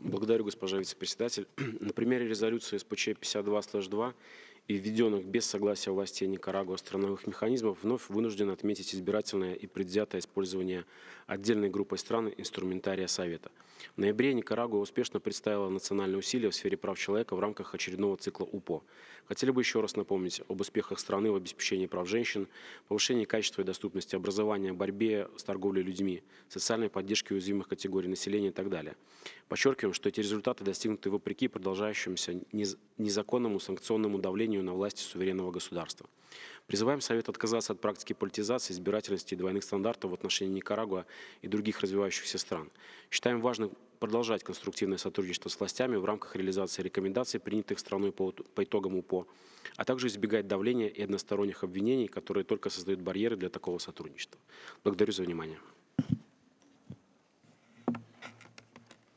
Благодарю, госпожа вице-председатель. На примере резолюции СПЧ-52/2 и введенных без согласия властей Никарагуа страновых механизмов вновь вынужден отметить избирательное и предвзятое использование отдельной группой стран инструментария Совета. В ноябре Никарагуа успешно представила национальные усилия в сфере прав человека в рамках очередного цикла УПО. Хотели бы еще раз напомнить об успехах страны в обеспечении прав женщин, повышении качества и доступности образования, борьбе с торговлей людьми, социальной поддержке уязвимых категорий населения и так далее. Подчеркиваем, что эти результаты достигнуты вопреки продолжающемуся незаконному санкционному давлению на власти суверенного государства. Призываем Совет отказаться от практики политизации, избирательности и двойных стандартов в отношении Никарагуа и других развивающихся стран. Считаем важным продолжать конструктивное сотрудничество с властями в рамках реализации рекомендаций, принятых страной по итогам УПО, а также избегать давления и односторонних обвинений, которые только создают барьеры для такого сотрудничества. Благодарю за внимание.